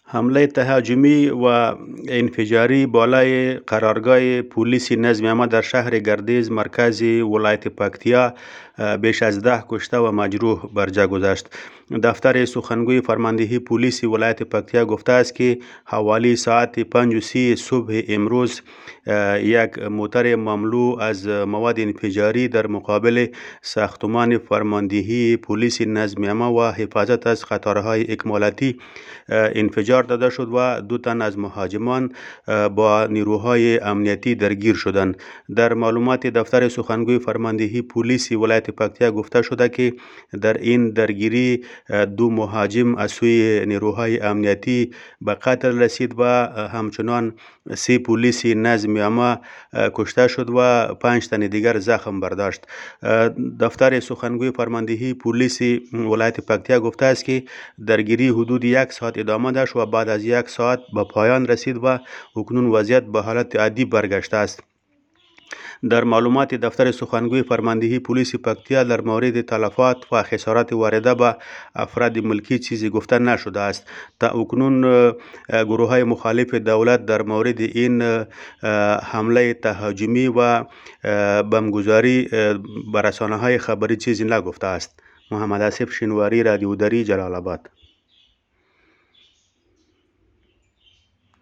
حمله تهاجمی و انفجاری بالای قرارگاه پلیس نظم عامه در شهر گردیز مرکز ولایت پکتیا بیش از 10 کشته و مجروح بر جا گذاشت. دفتر سخنگوی فرماندهی پلیس ولایت پکتیا گفته است که حوالی ساعت 5:30 صبح امروز یک موتر مملو از مواد انفجاری در مقابل ساختمان فرماندهی پلیس نظم عامه و حفاظت از خطرهای اکمالاتی انفجار داده شد و 2 تن از مهاجمان با نیروهای امنیتی درگیر شدند. در معلومات دفتر سخنگوی فرماندهی پلیس ولایت پکتیا گفته شده که در این درگیری 2 مهاجم از سوی نیروهای امنیتی به قتل رسید و همچنان 3 پلیس نظم عامه کشته شد و 5 تن دیگر زخم برداشت. دفتر سخنگوی فرماندهی پلیس ولایت پکتیا گفته است که درگیری حدود 1 ساعت ادامه داشت و بعد از 1 ساعت به پایان رسید و اکنون وضعیت به حالت عادی برگشته است. در معلومات دفتر سخنگوی فرماندهی پلیس پکتیا در مورد تلفات و خسارات وارده به افراد ملکی چیزی گفته نشده است. تا اکنون گروه های مخالف دولت در مورد این حمله تهاجمی و بمبگذاری به رسانه های خبری چیزی نگفته است. محمد آصف شینواری، رادیو دری، جلال آباد.